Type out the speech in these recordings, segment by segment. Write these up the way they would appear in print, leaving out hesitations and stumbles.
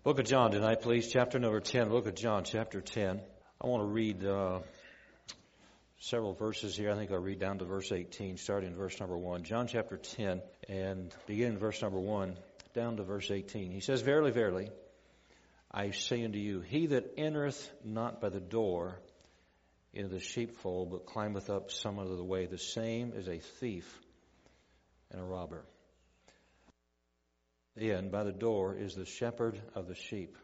Book of John tonight, please. Chapter number 10. Book of John, chapter 10. I want to read several verses here. I think I'll read down to verse 18, starting in verse number 1. John chapter 10, and beginning verse number 1, down to verse 18. He says, Verily, verily, I say unto you, he that entereth not by the door into the sheepfold, but climbeth up some other way, the same is a thief and a robber. In by the door is the shepherd of the sheep.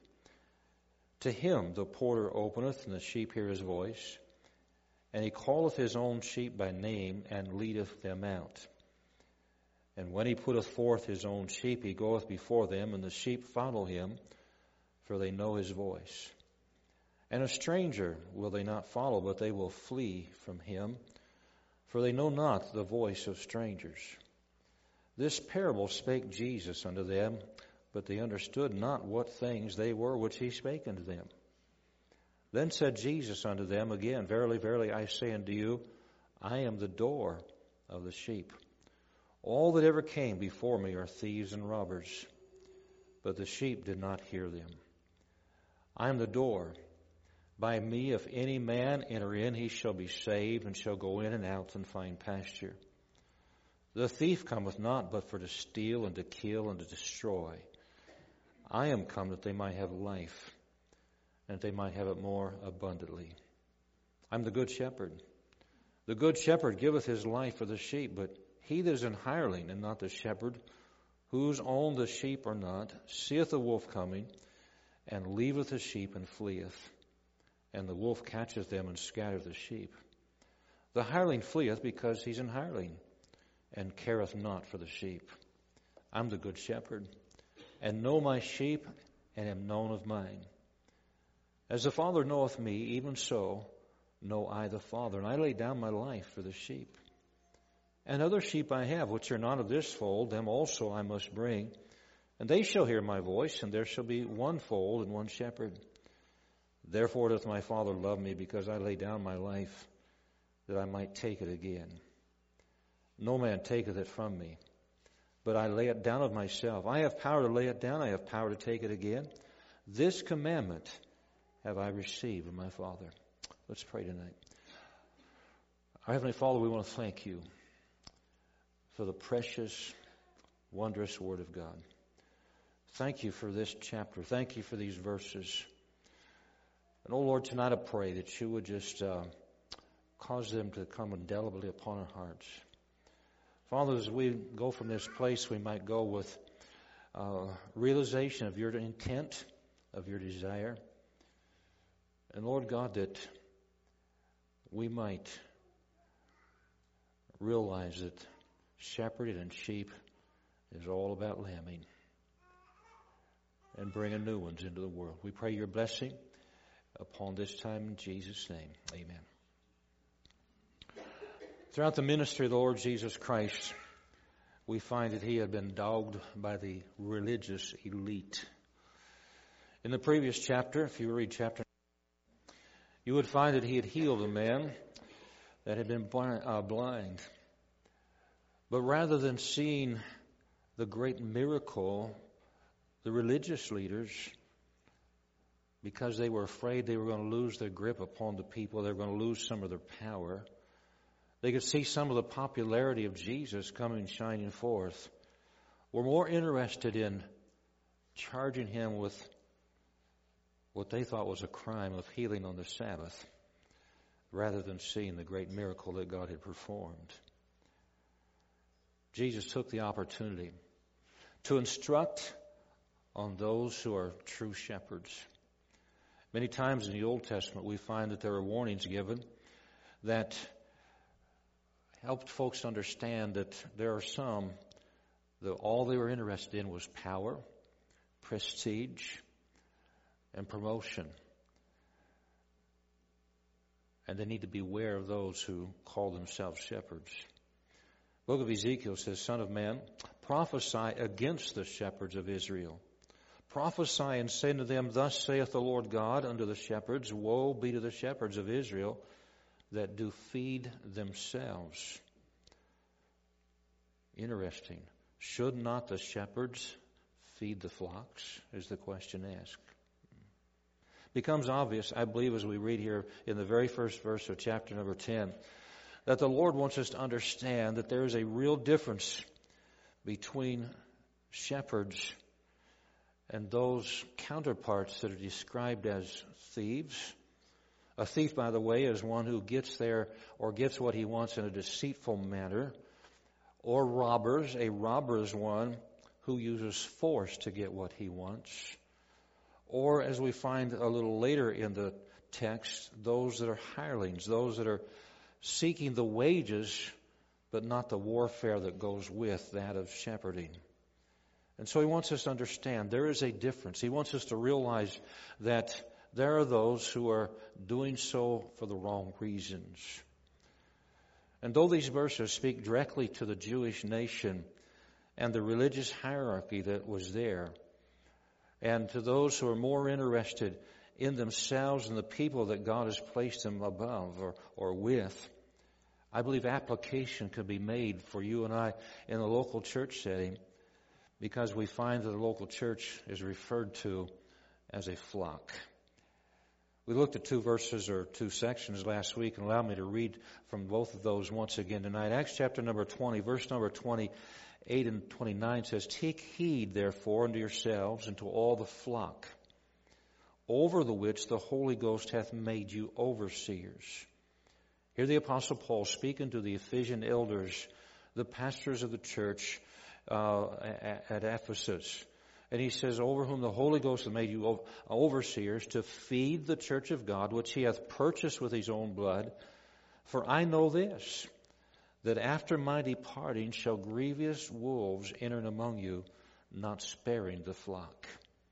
To him the porter openeth, and the sheep hear his voice. And he calleth his own sheep by name, and leadeth them out. And when he putteth forth his own sheep, he goeth before them, and the sheep follow him, for they know his voice. And a stranger will they not follow, but they will flee from him, for they know not the voice of strangers. This parable spake Jesus unto them, but they understood not what things they were which he spake unto them. Then said Jesus unto them again, Verily, verily, I say unto you, I am the door of the sheep. All that ever came before me are thieves and robbers, but the sheep did not hear them. I am the door. By me, if any man enter in, he shall be saved, and shall go in and out and find pasture. The thief cometh not but for to steal and to kill and to destroy. I am come that they might have life, and that they might have it more abundantly. I'm the good shepherd. The good shepherd giveth his life for the sheep, but he that is an hireling and not the shepherd, whose own the sheep are not, seeth the wolf coming, and leaveth the sheep and fleeth. And the wolf catcheth them and scattereth the sheep. The hireling fleeth because he's an hireling, and careth not for the sheep. I'm the good shepherd, and know my sheep, and am known of mine. As the Father knoweth me, even so know I the Father, and I lay down my life for the sheep. And other sheep I have, which are not of this fold, them also I must bring, and they shall hear my voice, and there shall be one fold and one shepherd. Therefore doth my Father love me, because I lay down my life, that I might take it again. No man taketh it from me, but I lay it down of myself. I have power to lay it down. I have power to take it again. This commandment have I received of my Father. Let's pray tonight. Our Heavenly Father, we want to thank you for the precious, wondrous Word of God. Thank you for this chapter. Thank you for these verses. And, oh Lord, tonight I pray that you would just cause them to come indelibly upon our hearts. Father, as we go from this place, we might go with realization of your intent, of your desire. And Lord God, that we might realize that shepherding and sheep is all about lambing and bringing new ones into the world. We pray your blessing upon this time in Jesus' name. Amen. Throughout the ministry of the Lord Jesus Christ, we find that he had been dogged by the religious elite. In the previous chapter, if you read chapter, you would find that he had healed a man that had been blind. But rather than seeing the great miracle, the religious leaders, because they were afraid they were going to lose their grip upon the people, they were going to lose some of their power, they could see some of the popularity of Jesus coming shining forth, were more interested in charging him with what they thought was a crime of healing on the Sabbath, rather than seeing the great miracle that God had performed. Jesus took the opportunity to instruct on those who are true shepherds. Many times in the Old Testament we find that there are warnings given that helped folks understand that there are some that all they were interested in was power, prestige, and promotion. And they need to beware of those who call themselves shepherds. The book of Ezekiel says, Son of man, prophesy against the shepherds of Israel. Prophesy and say to them, Thus saith the Lord God unto the shepherds, Woe be to the shepherds of Israel that do feed themselves. Interesting. Should not the shepherds feed the flocks, is the question asked. Becomes obvious, I believe, as we read here in the very first verse of chapter number 10, that the Lord wants us to understand that there is a real difference between shepherds and those counterparts that are described as thieves. A thief, by the way, is one who gets there or gets what he wants in a deceitful manner. Or robbers. A robber is one who uses force to get what he wants. Or, as we find a little later in the text, those that are hirelings, those that are seeking the wages, but not the warfare that goes with that of shepherding. And so he wants us to understand there is a difference. He wants us to realize that there are those who are doing so for the wrong reasons. And though these verses speak directly to the Jewish nation and the religious hierarchy that was there, and to those who are more interested in themselves and the people that God has placed them above or with, I believe application could be made for you and I in a local church setting, because we find that the local church is referred to as a flock. We looked at two verses or two sections last week, and allow me to read from both of those once again tonight. Acts chapter number 20, verse number 28 and 29 says, "Take heed, therefore, unto yourselves and to all the flock, over the which the Holy Ghost hath made you overseers." Here the Apostle Paul speaking to the Ephesian elders, the pastors of the church at Ephesus. And he says, "Over whom the Holy Ghost hath made you overseers, to feed the church of God, which he hath purchased with his own blood. For I know this, that after my departing shall grievous wolves enter among you, not sparing the flock."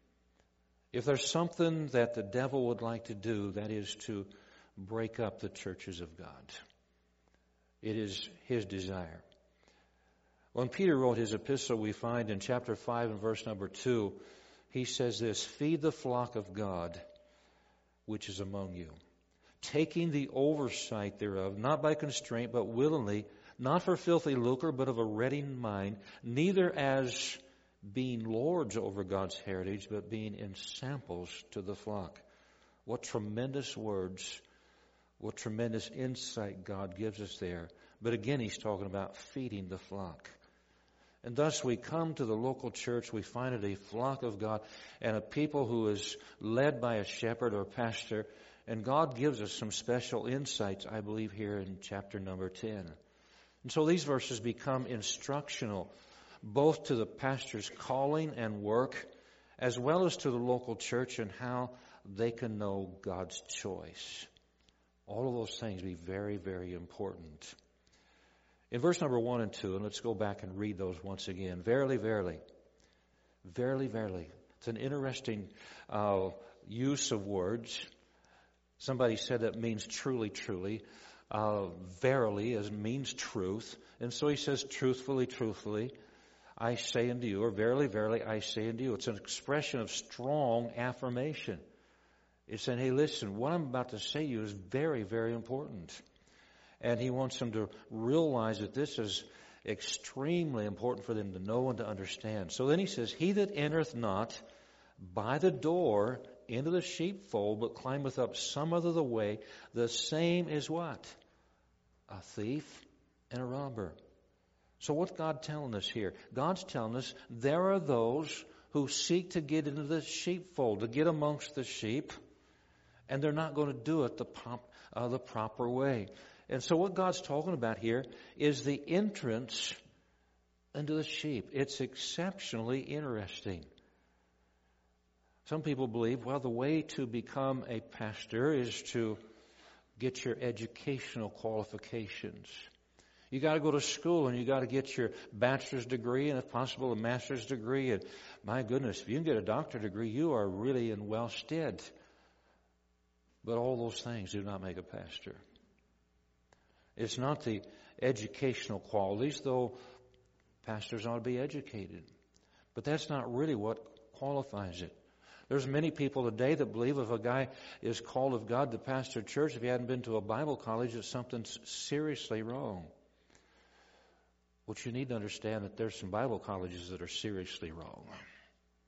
If there's something that the devil would like to do, that is to break up the churches of God. It is his desire. When Peter wrote his epistle, we find in chapter 5 and verse number 2, he says this, "Feed the flock of God, which is among you, taking the oversight thereof, not by constraint, but willingly, not for filthy lucre, but of a ready mind, neither as being lords over God's heritage, but being ensamples to the flock." What tremendous words, what tremendous insight God gives us there. But again, he's talking about feeding the flock. And thus we come to the local church, we find it a flock of God and a people who is led by a shepherd or pastor. And God gives us some special insights, I believe, here in chapter number 10. And so these verses become instructional, both to the pastor's calling and work, as well as to the local church and how they can know God's choice. All of those things be very, very important. In verse number 1 and 2, and let's go back and read those once again. "Verily, verily, verily, verily." It's an interesting use of words. Somebody said that means truly, truly. Verily means truth. And so he says, "Truthfully, truthfully, I say unto you," or "Verily, verily, I say unto you." It's an expression of strong affirmation. It's saying, hey, listen, what I'm about to say to you is very, very important. And he wants them to realize that this is extremely important for them to know and to understand. So then he says, "He that entereth not by the door into the sheepfold, but climbeth up some other way, the same is" what? "A thief and a robber." So what's God telling us here? God's telling us there are those who seek to get into the sheepfold, to get amongst the sheep, and they're not going to do it the proper way. And so what God's talking about here is the entrance into the sheep. It's exceptionally interesting. Some people believe, well, the way to become a pastor is to get your educational qualifications. You got to go to school and you got to get your bachelor's degree and if possible a master's degree. And my goodness, if you can get a doctorate degree, you are really in well stead. But all those things do not make a pastor. It's not the educational qualities, though pastors ought to be educated. But that's not really what qualifies it. There's many people today that believe if a guy is called of God to pastor a church, if he hadn't been to a Bible college, that something's seriously wrong. What you need to understand that there's some Bible colleges that are seriously wrong.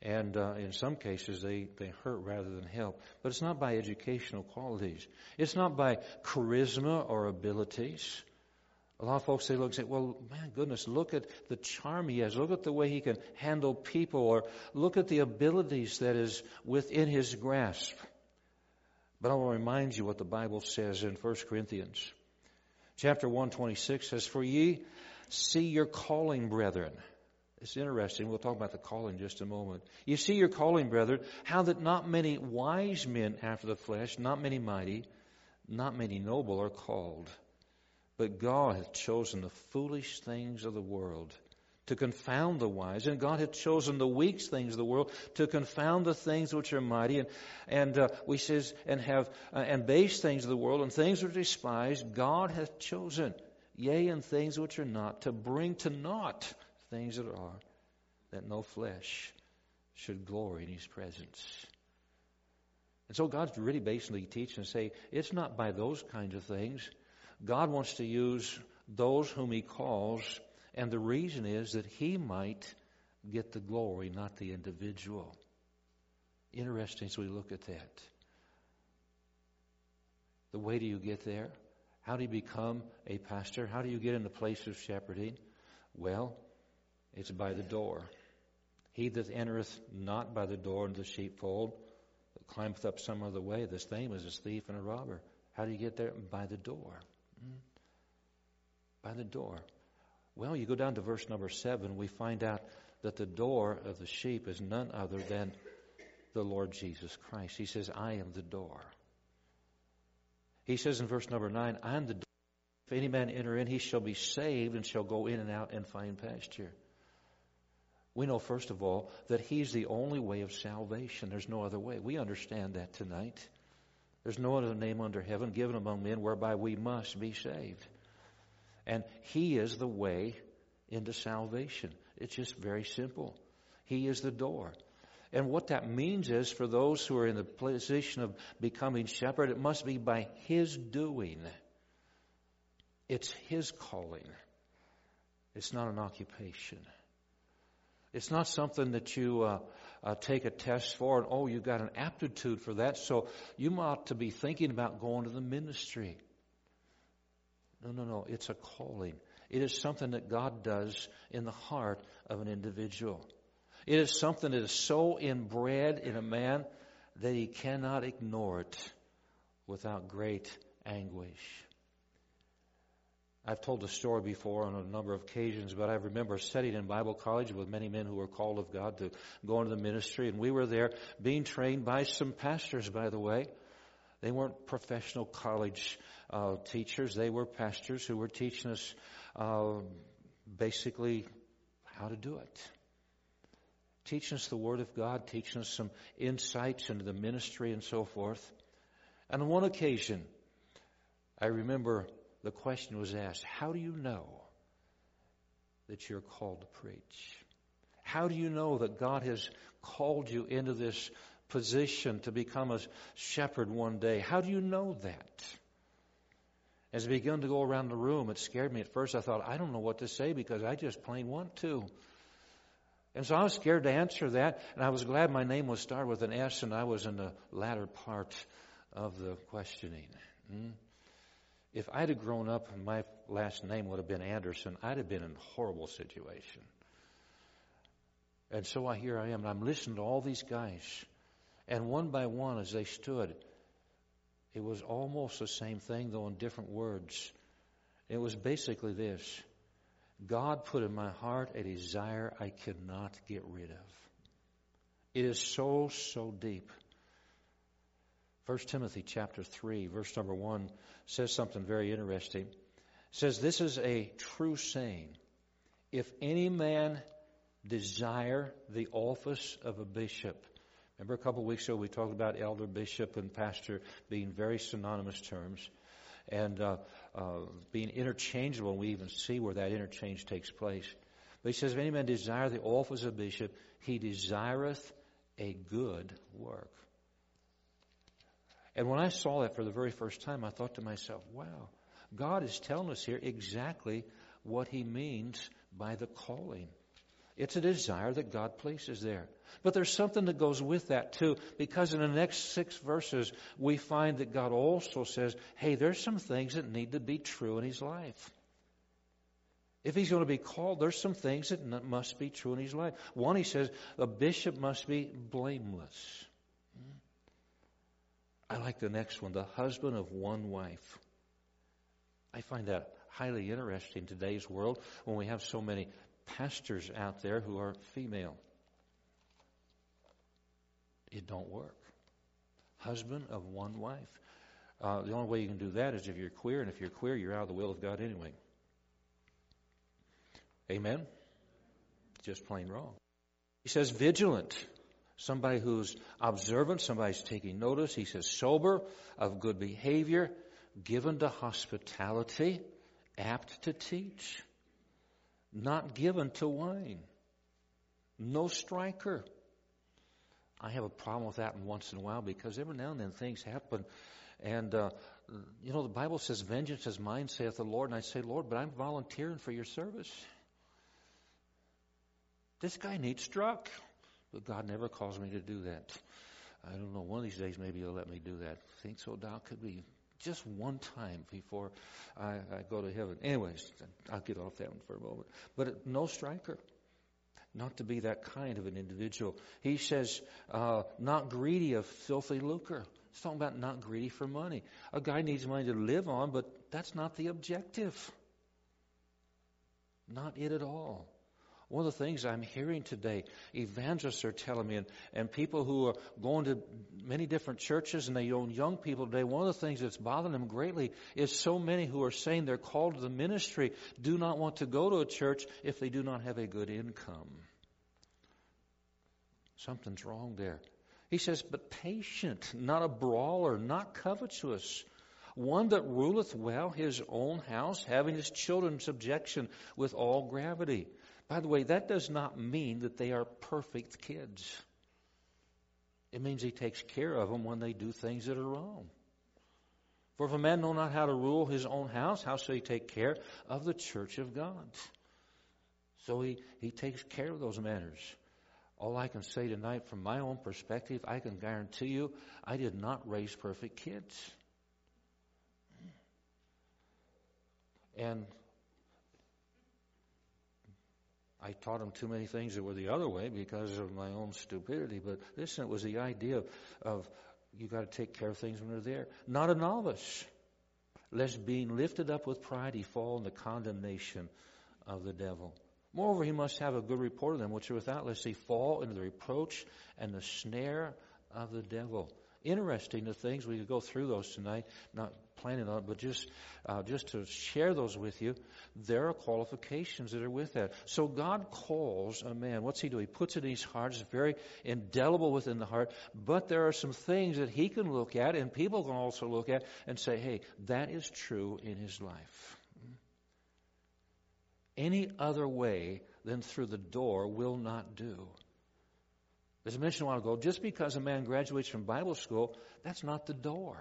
And in some cases, they hurt rather than help. But it's not by educational qualities. It's not by charisma or abilities. A lot of folks, they look and say, well, man, goodness, look at the charm he has. Look at the way he can handle people. Or look at the abilities that is within his grasp. But I will remind you what the Bible says in 1 Corinthians. Chapter 1:26 says, for ye see your calling, brethren. It's interesting. We'll talk about the calling in just a moment. You see your calling, brethren, how that not many wise men after the flesh, not many mighty, not many noble are called. But God hath chosen the foolish things of the world to confound the wise. And God hath chosen the weak things of the world to confound the things which are mighty. And we says, and base things of the world and things which are despised, God hath chosen. Yea, and things which are not, to bring to naught things that are, that no flesh should glory in his presence. And so God's really basically teaching and say, it's not by those kinds of things. God wants to use those whom he calls, and the reason is that he might get the glory, not the individual. Interesting as we look at that. The way do you get there? How do you become a pastor? How do you get in the place of shepherding? Well, it's by the door. He that entereth not by the door into the sheepfold, that climbeth up some other way, the same is a thief and a robber. How do you get there? By the door. By the door. Well, you go down to verse number 7, we find out that the door of the sheep is none other than the Lord Jesus Christ. He says, I am the door. He says in verse number 9, I am the door. If any man enter in, he shall be saved and shall go in and out and find pasture. We know, first of all, that he's the only way of salvation. There's no other way. We understand that tonight. There's no other name under heaven given among men whereby we must be saved. And he is the way into salvation. It's just very simple. He is the door. And what that means is, for those who are in the position of becoming shepherd, it must be by his doing. It's his calling. It's not an occupation. It's not something that you take a test for and, oh, you've got an aptitude for that, so you ought to be thinking about going to the ministry. No. It's a calling. It is something that God does in the heart of an individual. It is something that is so inbred in a man that he cannot ignore it without great anguish. I've told the story before on a number of occasions, but I remember sitting in Bible college with many men who were called of God to go into the ministry, and we were there being trained by some pastors, by the way. They weren't professional college teachers. They were pastors who were teaching us basically how to do it. Teaching us the Word of God, teaching us some insights into the ministry and so forth. And on one occasion, I remember the question was asked, how do you know that you're called to preach? How do you know that God has called you into this position to become a shepherd one day? How do you know that? As I began to go around the room, it scared me at first. I thought, I don't know what to say because I just plain want to. And so I was scared to answer that, and I was glad my name was started with an S and I was in the latter part of the questioning. If I'd have grown up and my last name would have been Anderson, I'd have been in a horrible situation. And so here I am, and I'm listening to all these guys. And one by one, as they stood, it was almost the same thing, though in different words. It was basically this. God put in my heart a desire I cannot get rid of. It is so deep. 1 Timothy chapter 3, verse number 1 says something very interesting. It says, this is a true saying. If any man desire the office of a bishop. Remember a couple of weeks ago we talked about elder, bishop, and pastor being very synonymous terms. And being interchangeable. We even see where that interchange takes place. But he says, if any man desire the office of bishop, he desireth a good work. And when I saw that for the very first time, I thought to myself, wow, God is telling us here exactly what he means by the calling. It's a desire that God places there. But there's something that goes with that too, because in the next 6 verses, we find that God also says, hey, there's some things that need to be true in his life. If he's going to be called, there's some things that must be true in his life. One, he says, a bishop must be blameless. I like the next one, the husband of one wife. I find that highly interesting in today's world when we have so many pastors out there who are female. It don't work. Husband of one wife. The only way you can do that is if you're queer, and if you're queer, you're out of the will of God anyway. Amen? Just plain wrong. He says vigilant. Somebody who's observant, somebody's taking notice. He says sober, of good behavior, given to hospitality, apt to teach, not given to wine, no striker. I have a problem with that once in a while because every now and then things happen. And, the Bible says, vengeance is mine, saith the Lord. And I say, Lord, but I'm volunteering for your service. This guy needs struck. But God never calls me to do that. I don't know, one of these days maybe he'll let me do that. I think so, Doc? Could be just one time before I go to heaven. Anyways, I'll get off that one for a moment. But no striker. Not to be that kind of an individual. He says, not greedy of filthy lucre. He's talking about not greedy for money. A guy needs money to live on, but that's not the objective. Not it at all. One of the things I'm hearing today, evangelists are telling me, and people who are going to many different churches, and they own young people today, one of the things that's bothering them greatly is so many who are saying they're called to the ministry do not want to go to a church if they do not have a good income. Something's wrong there. He says, but patient, not a brawler, not covetous, one that ruleth well his own house, having his children in subjection with all gravity. By the way, that does not mean that they are perfect kids. It means he takes care of them when they do things that are wrong. For if a man know not how to rule his own house, how shall he take care of the church of God? So he takes care of those matters. All I can say tonight from my own perspective, I can guarantee you, I did not raise perfect kids. And I taught them too many things that were the other way because of my own stupidity. But listen, it was the idea of you got to take care of things when they're there. Not a novice, lest being lifted up with pride he fall in the condemnation of the devil. Moreover, he must have a good report of them which are without, lest he fall into the reproach and the snare of the devil. Interesting, the things, we could go through those tonight, not planning on it, but just to share those with you. There are qualifications that are with that. So God calls a man. What's he do? He puts it in his heart. It's very indelible within the heart. But there are some things that he can look at, and people can also look at and say, hey, that is true in his life. Any other way than through the door will not do. As I mentioned a while ago, just because a man graduates from Bible school, that's not the door.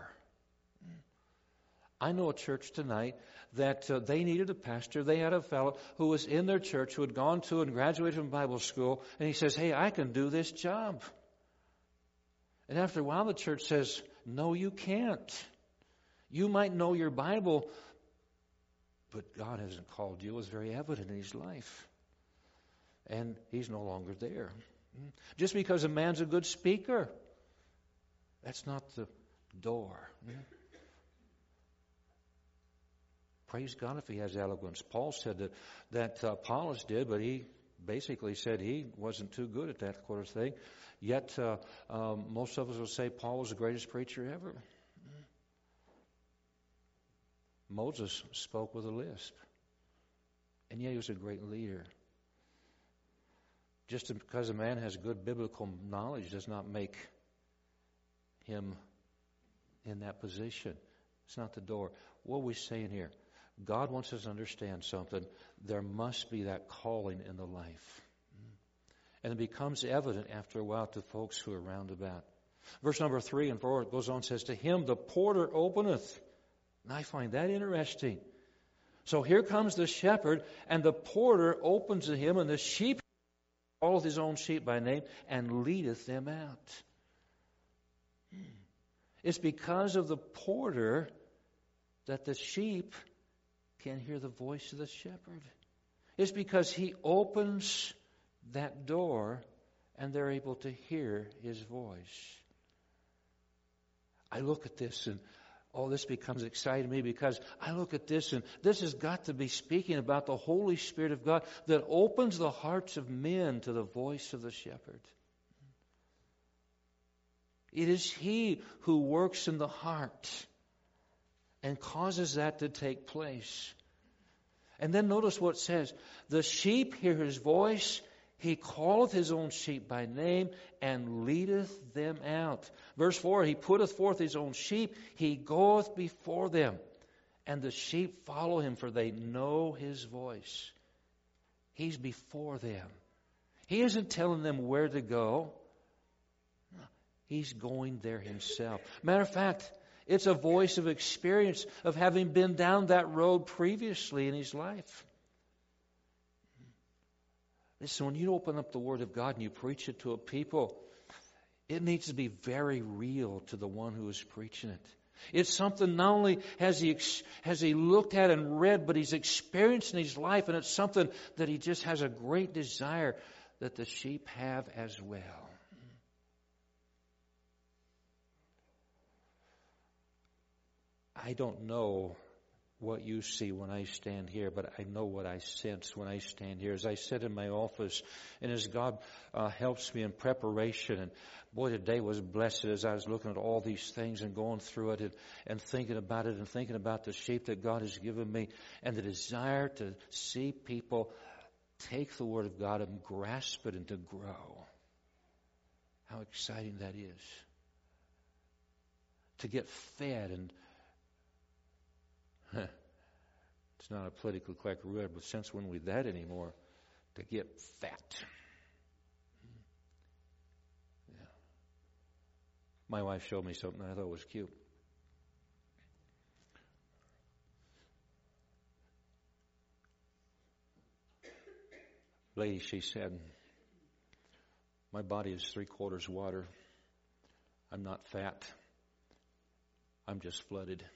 I know a church tonight that they needed a pastor. They had a fellow who was in their church who had gone to and graduated from Bible school, and he says, hey, I can do this job. And after a while, the church says, no, you can't. You might know your Bible, but God hasn't called you. It was very evident in his life. And he's no longer there. Just because a man's a good speaker, that's not the door. Praise God if he has eloquence. Paul said that Apollos did, but he basically said he wasn't too good at that sort of thing. Yet most of us will say Paul was the greatest preacher ever. Moses spoke with a lisp, and yet he was a great leader. Just because a man has good biblical knowledge does not make him in that position. It's not the door. What are we saying here? God wants us to understand something. There must be that calling in the life. And it becomes evident after a while to folks who are round about. Verse number 3 and 4 goes on and says, to him the porter openeth. And I find that interesting. So here comes the shepherd, and the porter opens to him, and the sheep calleth his own sheep by name, and leadeth them out. It's because of the porter that the sheep can hear the voice of the shepherd. It's because he opens that door and they're able to hear his voice. I look at this and this becomes exciting to me because I look at this and this has got to be speaking about the Holy Spirit of God that opens the hearts of men to the voice of the shepherd. It is He who works in the heart and causes that to take place. And then notice what it says. The sheep hear His voice. He calleth His own sheep by name and leadeth them out. Verse 4, He putteth forth His own sheep. He goeth before them. And the sheep follow Him, for they know His voice. He's before them. He isn't telling them where to go. He's going there Himself. Matter of fact, it's a voice of experience of having been down that road previously in his life. Listen, when you open up the Word of God and you preach it to a people, it needs to be very real to the one who is preaching it. It's something not only has he looked at and read, but he's experienced in his life, and it's something that he just has a great desire that the sheep have as well. I don't know what you see when I stand here, but I know what I sense when I stand here. As I sit in my office and as God helps me in preparation, and boy, today was blessed as I was looking at all these things and going through it and thinking about it and thinking about the sheep that God has given me and the desire to see people take the Word of God and grasp it and to grow. How exciting that is. To get fed and it's not a politically correct word, but since when we that anymore? To get fat. Yeah. My wife showed me something I thought was cute. Lady, she said, my body is 3/4 water. I'm not fat. I'm just flooded.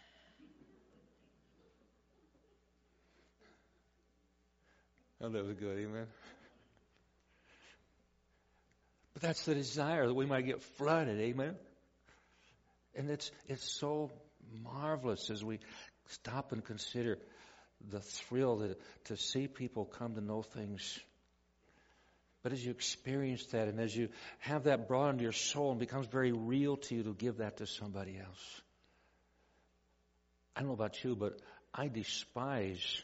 Oh, that was good, amen. But that's the desire, that we might get flooded, amen. And it's so marvelous as we stop and consider the thrill that to see people come to know things. But as you experience that and as you have that brought into your soul and becomes very real to you, to give that to somebody else. I don't know about you, but I despise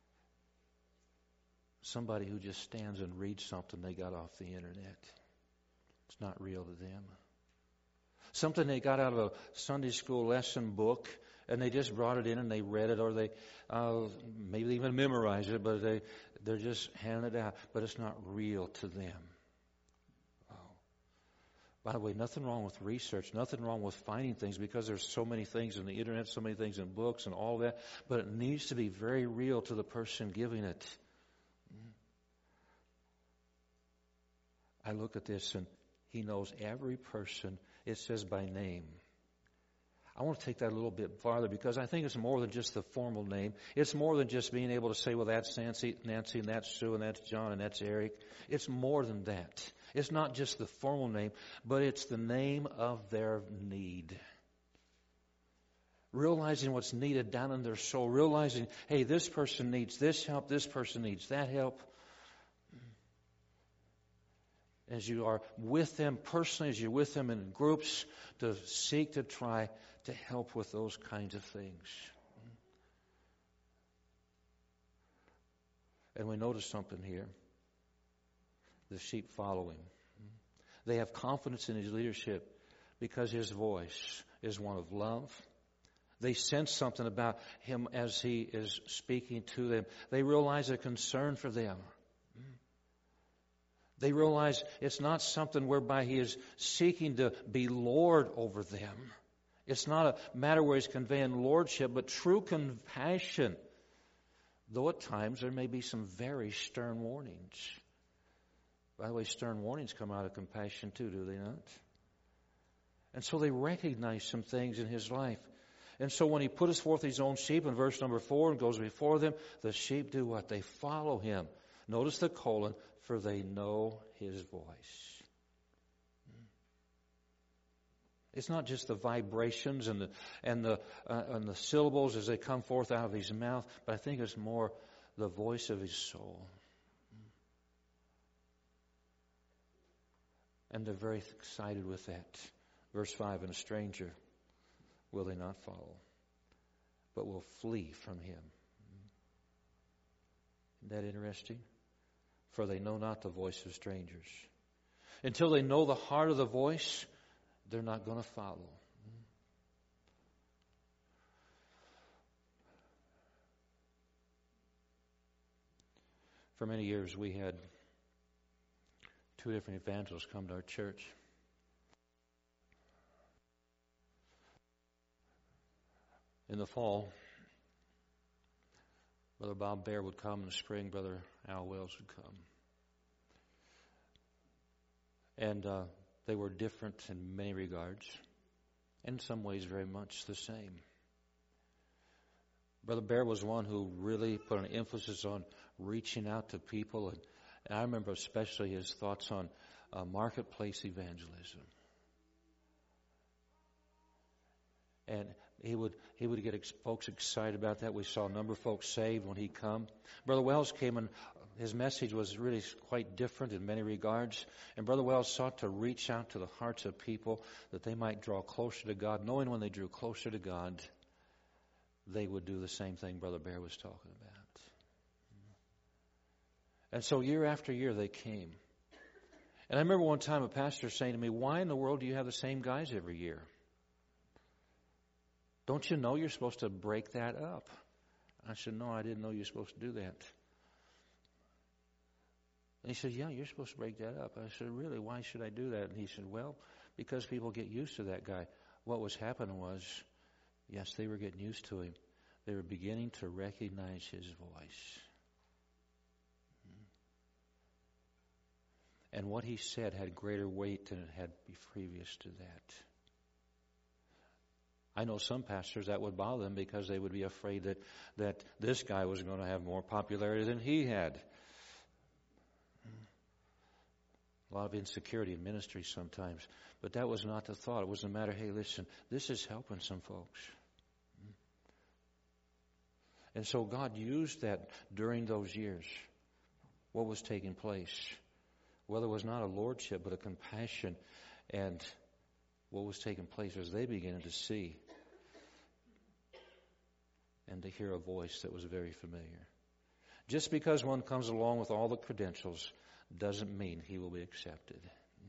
somebody who just stands and reads something they got off the internet. It's not real to them. Something they got out of a Sunday school lesson book, and they just brought it in and they read it, or they maybe even memorized it, but they're just handing it out. But it's not real to them. Oh. By the way, nothing wrong with research, nothing wrong with finding things, because there's so many things in the internet, so many things in books and all that, but it needs to be very real to the person giving it. I look at this and He knows every person. It says by name. I want to take that a little bit farther, because I think it's more than just the formal name. It's more than just being able to say, well, that's Nancy, and that's Sue, and that's John, and that's Eric. It's more than that. It's not just the formal name, but it's the name of their need. Realizing what's needed down in their soul. Realizing, hey, this person needs this help, this person needs that help. As you are with them personally, as you're with them in groups, to seek to try to help with those kinds of things. And we notice something here. The sheep follow Him. They have confidence in His leadership because His voice is one of love. They sense something about Him as He is speaking to them. They realize a concern for them. They realize it's not something whereby He is seeking to be Lord over them. It's not a matter where He's conveying lordship, but true compassion. Though at times there may be some very stern warnings. By the way, stern warnings come out of compassion too, do they not? And so they recognize some things in his life. And so when he putteth forth his own sheep in verse number 4 and goes before them, the sheep do what? They follow him. Notice the colon, for they know his voice. It's not just the vibrations and the syllables as they come forth out of his mouth, but I think it's more the voice of his soul. And they're very excited with that. Verse 5, and a stranger will they not follow, but will flee from him. Isn't that interesting? For they know not the voice of strangers. Until they know the heart of the voice, they're not going to follow. For many years we had 2 different evangelists come to our church. In the fall, Brother Bob Bear would come. In the spring, Brother Al Wells would come. And they were different in many regards. In some ways, very much the same. Brother Bear was one who really put an emphasis on reaching out to people. And I remember especially his thoughts on marketplace evangelism. And he would get folks excited about that. We saw a number of folks saved when he'd come. Brother Wells came, and his message was really quite different in many regards. And Brother Wells sought to reach out to the hearts of people that they might draw closer to God, knowing when they drew closer to God, they would do the same thing Brother Bear was talking about. And so year after year they came. And I remember one time a pastor saying to me, why in the world do you have the same guys every year? Don't you know you're supposed to break that up? I said, no, I didn't know you were supposed to do that. And he said, yeah, you're supposed to break that up. I said, really, why should I do that? And he said, well, because people get used to that guy. What was happening was, yes, they were getting used to him. They were beginning to recognize his voice. And what he said had greater weight than it had previous to that. I know some pastors that would bother them because they would be afraid that this guy was going to have more popularity than he had. A lot of insecurity in ministry sometimes. But that was not the thought. It was a matter, hey, listen, this is helping some folks. And so God used that during those years. What was taking place? Well, there was not a lordship, but a compassion. And what was taking place was they began to see and to hear a voice that was very familiar. Just because one comes along with all the credentials doesn't mean he will be accepted.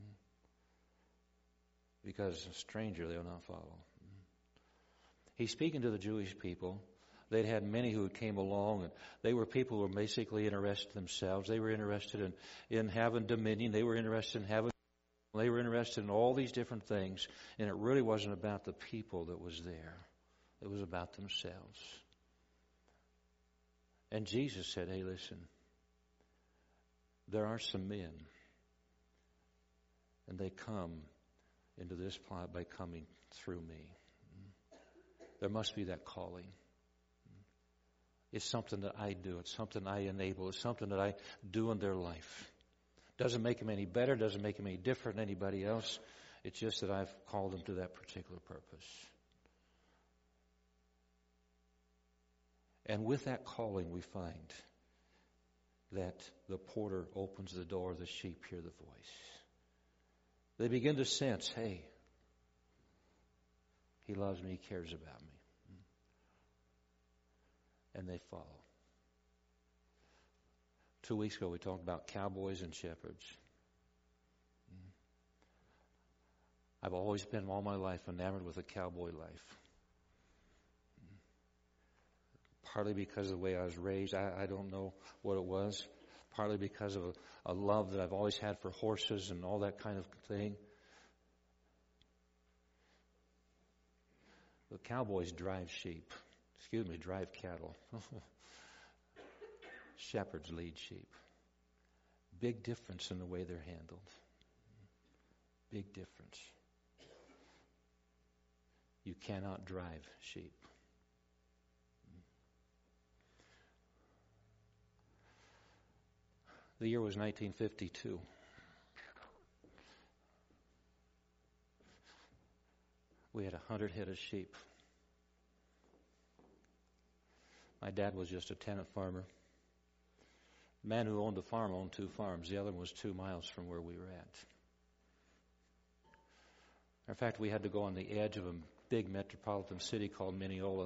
Because a stranger they'll not follow. He's speaking to the Jewish people. They'd had many who came along, and they were people who were basically interested themselves. They were interested in having dominion. They were interested in having. They were interested in all these different things, and it really wasn't about the people that was there. It was about themselves. And Jesus said, hey, listen, there are some men, and they come into this plot by coming through me. There must be that calling. It's something that I do. It's something I enable. It's something that I do in their life. Doesn't make them any better. Doesn't make them any different than anybody else. It's just that I've called them to that particular purpose. And with that calling, we find that the porter opens the door, the sheep hear the voice. They begin to sense, hey, he loves me, he cares about me. And they follow. 2 weeks ago we talked about cowboys and shepherds. I've always been all my life enamored with a cowboy life. Partly because of the way I was raised. I don't know what it was. Partly because of a love that I've always had for horses and all that kind of thing. The cowboys drive sheep. Drive cattle. Shepherds lead sheep. Big difference in the way they're handled. Big difference. You cannot drive sheep. The year was 1952. We had 100 head of sheep. My dad was just a tenant farmer. The man who owned the farm owned 2 farms. The other one was 2 miles from where we were at. In fact, we had to go on the edge of a big metropolitan city called Mineola.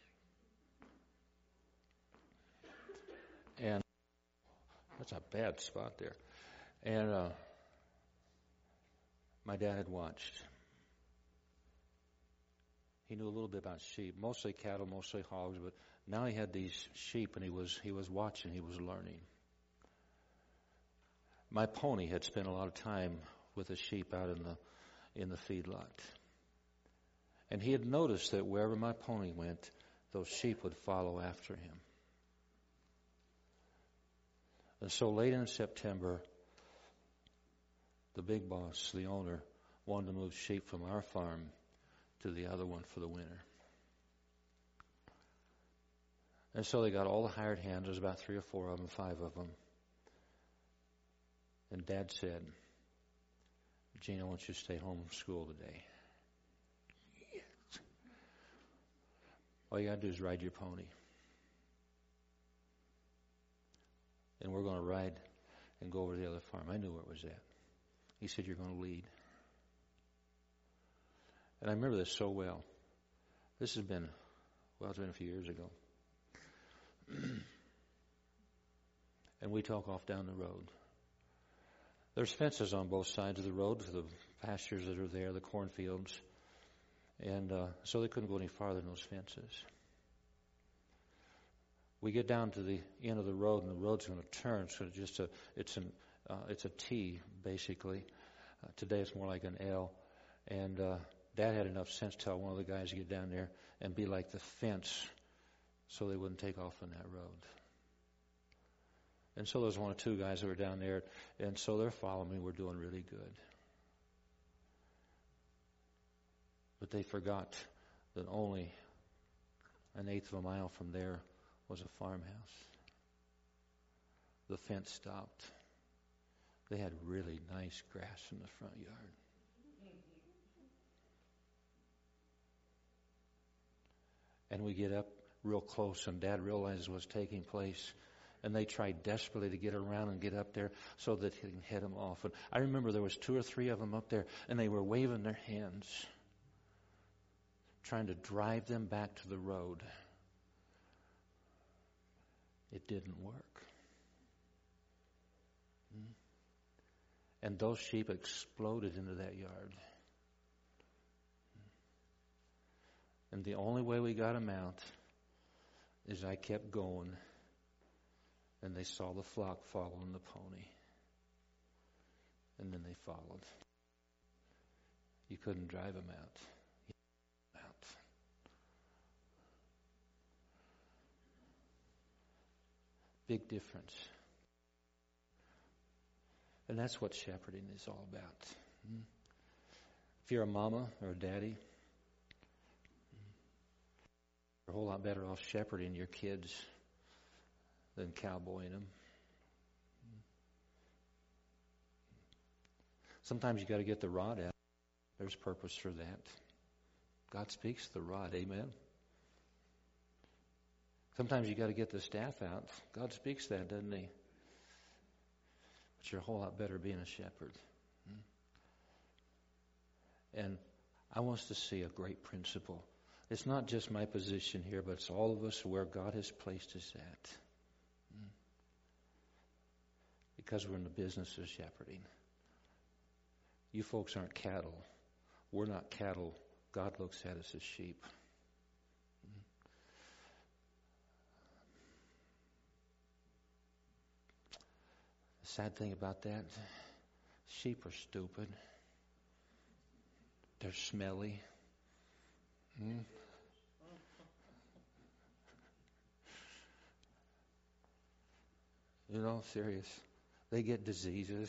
And that's a bad spot there. And my dad had watched. He knew a little bit about sheep, mostly cattle, mostly hogs, but now he had these sheep, and he was watching, he was learning. My pony had spent a lot of time with the sheep out in the feedlot. And he had noticed that wherever my pony went, those sheep would follow after him. And so late in September, the big boss, the owner, wanted to move sheep from our farm to the other one for the winter. And so they got all the hired hands. There's about 3 or 4 of them, 5 of them. And Dad said, Gene, I want you to stay home from school today. Yes. All you got to do is ride your pony. And we're going to ride and go over to the other farm. I knew where it was at. He said, you're going to lead. And I remember this so well. This has been, it's been a few years ago. And we talk off down the road. There's fences on both sides of the road for the pastures that are there, the cornfields. And so they couldn't go any farther than those fences. We get down to the end of the road, and the road's going to turn. So it's a T, basically. Today it's more like an L. And Dad had enough sense to tell one of the guys to get down there and be like the fence so they wouldn't take off on that road. And so there's 1 or 2 guys that were down there, and so they're following me. We're doing really good. But they forgot that only 1/8 of a mile from there was a farmhouse. The fence stopped. They had really nice grass in the front yard. And we get up real close, and Dad realizes what's taking place. And they tried desperately to get around and get up there so that he can head them off. And I remember there was 2 or 3 of them up there, and they were waving their hands, trying to drive them back to the road. It didn't work. And those sheep exploded into that yard. And the only way we got them out is I kept going, and they saw the flock following the pony. And then they followed. You couldn't drive them out. Big difference. And that's what shepherding is all about. If you're a mama or a daddy, you're a whole lot better off shepherding your kids than cowboying them. Sometimes you got to get the rod out. There's purpose for that. God speaks the rod, amen. Sometimes you got to get the staff out. God speaks that, doesn't he? But you're a whole lot better being a shepherd. And I want us to see a great principle. It's not just my position here, but it's all of us where God has placed us at. Because we're in the business of shepherding. You folks aren't cattle. We're not cattle. God looks at us as sheep. The sad thing about that, sheep are stupid. They're smelly. You know, serious. They get diseases,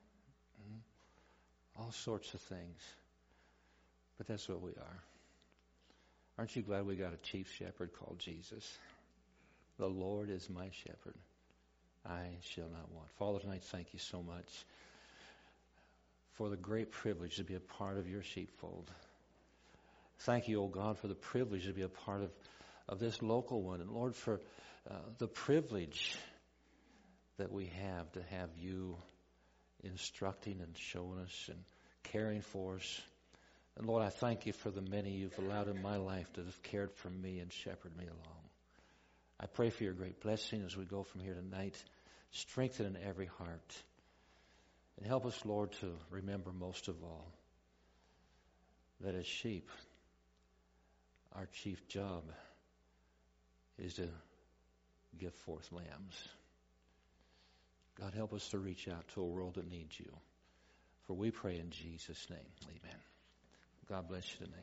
all sorts of things. But that's what we are. Aren't you glad we got a chief shepherd called Jesus? The Lord is my shepherd. I shall not want. Father, tonight, thank you so much for the great privilege to be a part of your sheepfold. Thank you, O God, for the privilege to be a part of this local one. And Lord, for the privilege that we have to have you instructing and showing us and caring for us. And Lord, I thank you for the many you've allowed in my life that have cared for me and shepherded me along. I pray for your great blessing as we go from here tonight. Strengthen in every heart. And help us, Lord, to remember most of all that as sheep, our chief job is to give forth lambs. God, help us to reach out to a world that needs you. For we pray in Jesus' name. Amen. God bless you tonight.